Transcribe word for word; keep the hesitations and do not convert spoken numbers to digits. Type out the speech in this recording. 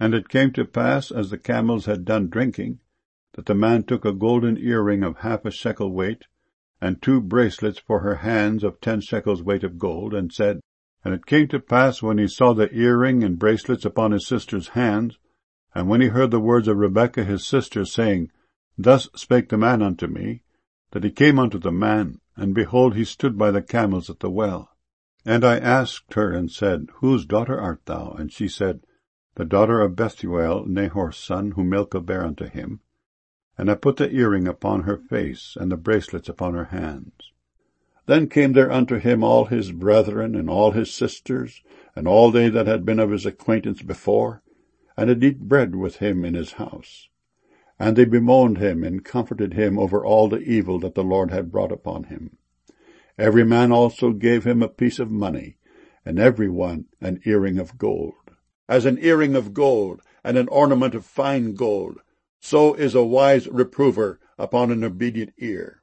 And it came to pass, as the camels had done drinking, that the man took a golden earring of half a shekel weight, and two bracelets for her hands of ten shekels weight of gold, and said, And it came to pass, when he saw the earring and bracelets upon his sister's hands, and when he heard the words of Rebekah his sister, saying, Thus spake the man unto me, that he came unto the man, and behold, he stood by the camels at the well. And I asked her, and said, Whose daughter art thou? And she said, The daughter of Bethuel, Nahor's son, whom Milcah bare unto him. And I put the earring upon her face, and the bracelets upon her hands. Then came there unto him all his brethren, and all his sisters, and all they that had been of his acquaintance before, and did eat bread with him in his house. And they bemoaned him, and comforted him over all the evil that the Lord had brought upon him. Every man also gave him a piece of money, and every one an earring of gold. As an earring of gold, and an ornament of fine gold, so is a wise reprover upon an obedient ear.